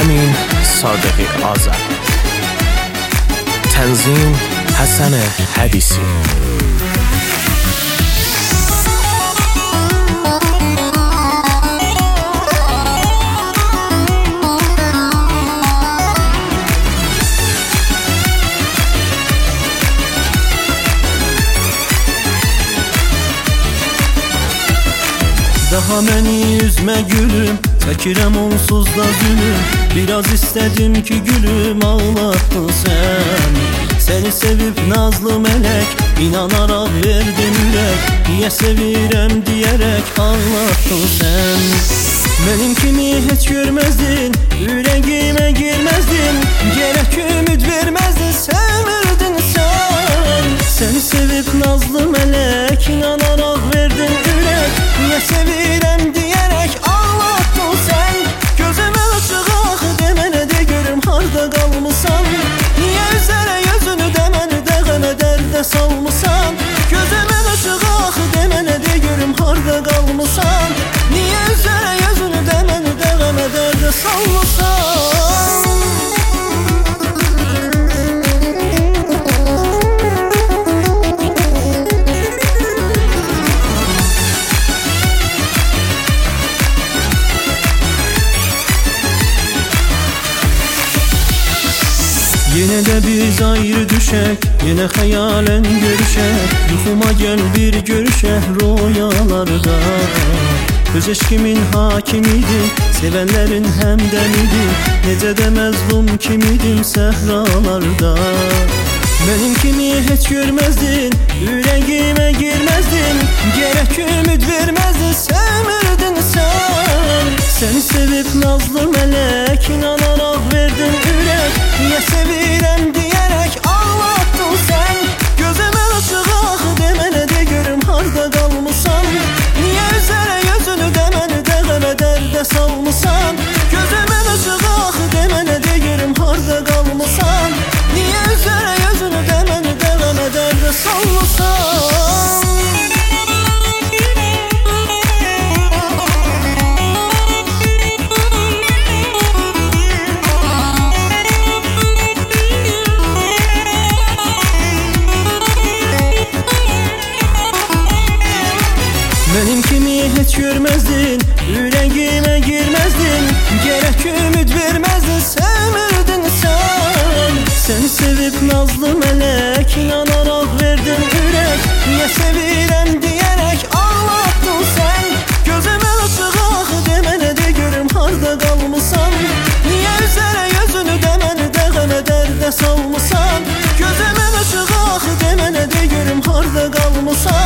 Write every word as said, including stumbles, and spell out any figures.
Əmin Sadiqi Azər. Tənzim Həsən Hədisi. Daha məni üzmə gülüm, çəkirəm onsuz da zülüm. Biraz istədim ki gülüm, ağlatdın sən. Səni sevib nazlı mələk, inanaraq verdim ürək. Niyə sevirəm deyərək ağlatdın sən. Mənim kimi heç görməzdin, ürəyimə girməzdin. Gərək ümid verməzdin, sevmirdin sən. Səni sevib nazlı mələk, inanaraq verdim ürək. Niyə sevirəm deyərək ağlatdın sən. Gözümə açıq axı demənə də görüm harda qalmısan. Niyə üzərə gözünü deməni də qəmə dərdə salmısan. Gözümə açıq axı demənə də görüm harda qalmısan. Niyə üzərə gözünü deməni də qəmə dərdə salmısan. Yenə də biz ayrı düşək, yenə xəyalən görüşək. Yuxuma gəl bir görüşək rüyalarda. Öz eşkimin hakimidim, sevənlərin həmdəmidim. Necə də məzlum kimidim səhralarda. Mənim kimi heç görməzdin, ürəyimə girməzdin. Gərək ümid verməzdin, sevmirdin sən. Səni sevib nazlı mələk, inanaraq verdin ürək. Niyə sevirəm deyərək ağlatdın sən. Gözümə açıq axı demənə də görüm harda qalmısan. Niyə üzərə gözünü deməni də qəmə dərdə salmısan. Gözümə açıq axı demənə də görüm harda qalmısan. Niyə üzərə gözünü deməni də qəmə dərdə salmısan. Mənim kimi heç görməzdin, ürəyimə girməzdin. Gərək ümid verməzdin, sevmirdin sən. Səni sevib nazlı mələk, inanaraq verdin ürək. Niyə sevirəm deyərək ağlatdın sən. Gözümə açıq axı demənə də görüm harda qalmısan. Niyə üzərə gözünü deməni də qəmə dərdə salmısan. Gözümə açıq axı demənə də görüm harda qalmısan.